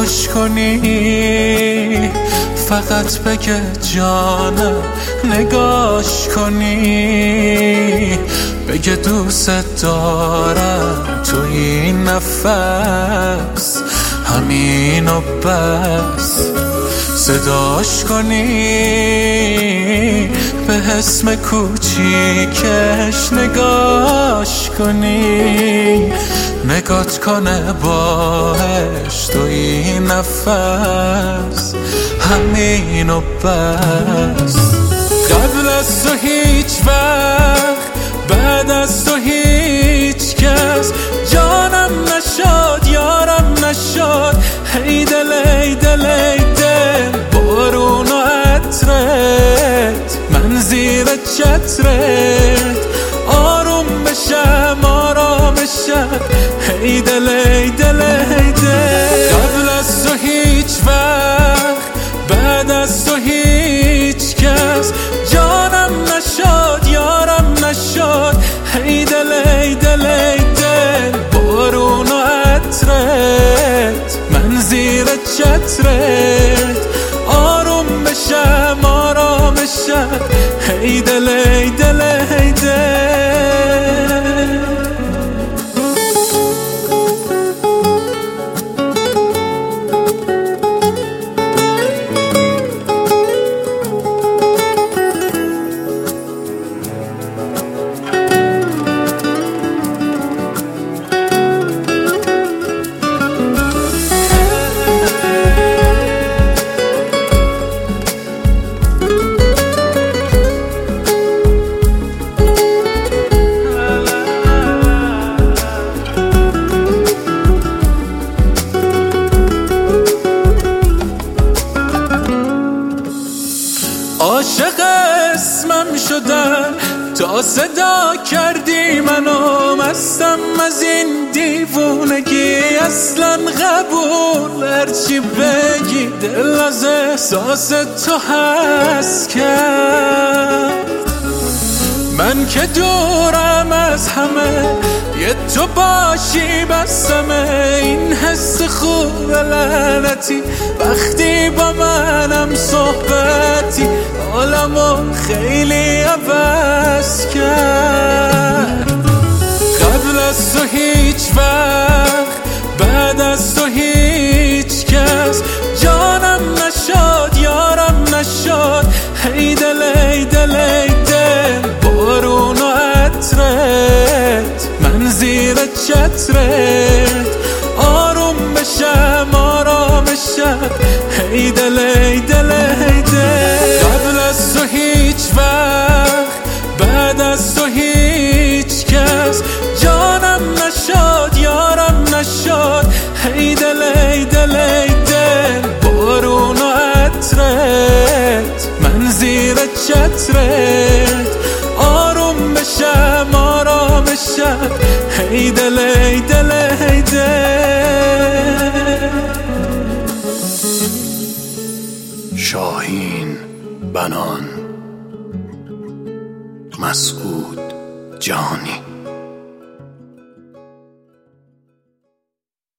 صداش کنی، فقط بگه جانم نگاش کنی، بگه دوست دارم تو این نفس، همین و بس. صداش کنی، به اسم کوچیکش نگاش کنی، نگات کنه باش تو این نفس، همین و بس. قبل از تو هیچ وقت، بعد از تو هیچ کس جانم نشد، یارم نشد. هی دل ای دل ای دل، بارون و عطرت، من زیر چترت آروم بشم آرامشم. هی دل ای دل ای دل. قبل از تو هیچ وقت، بعد از تو هیچ کس جانم نشد، یارم نشد. هی دل ای دل ای دل، بارون و عطرت، من زیر چترت آروم بشم آرامشم. هی دل ای دل ای دل. عاشق اسمم شدن تا صدا کردی منو، مستم از این دیوونگی اصلا قبول. هرچی بگی دل از احساس تو هست کرد. من که دورم از همه، یه تو باشی بسمه. این حس خوب لعنتی وقتی با منم صحبتی، حالمو خیلی عوض کرد. قبل از تو هیچ وقت، بعد از تو هیچ کس جانم نشد، یارم نشد. هی دل ای دل ای دل، بارون و عطرت، من زیر چترت آروم بشم آرامشم. هی دل ای دل ای دل. قبل از تو هیچ وقت، بعد از تو هیچ کس جانم نشد، یارم نشد. هی دل ای دل ای دل، بارون و عطرت، من زیر چترت آروم بشم آرامشم. هی دل ای دل ای دل. شاهین بنان، مسعود جانی.